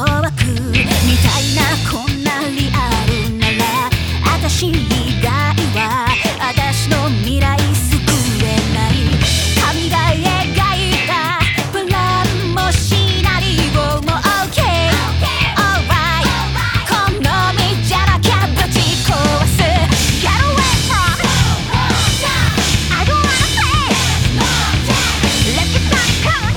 ワークみたいなこんなリアルなら私以外は私の未来救えない神が描いたプランもシナリオも OK Alright この道じゃなきゃぶち壊す Get away from I don't wanna play Let's get back on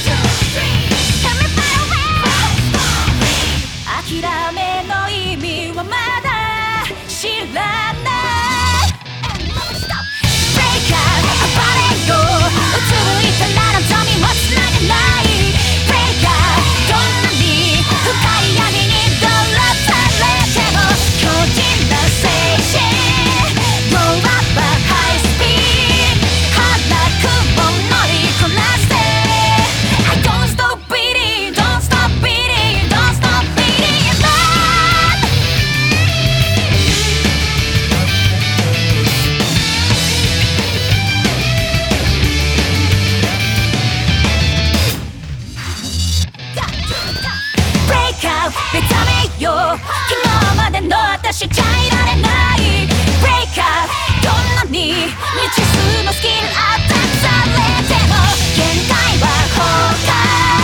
諦めの意味はまだ知らないBreak out 暴れようつぶいたら望みもつなげない Break out どんなに深い闇に泥されても強靭な精神 Blow up at high speed 腹くを乗りこなして I don't stop beating Don't stop beating Don't stop beating it up Break out 目覚めよう昨日までの私じゃいられない Break out どんなに未知数のスキルアタックされても限界は崩壊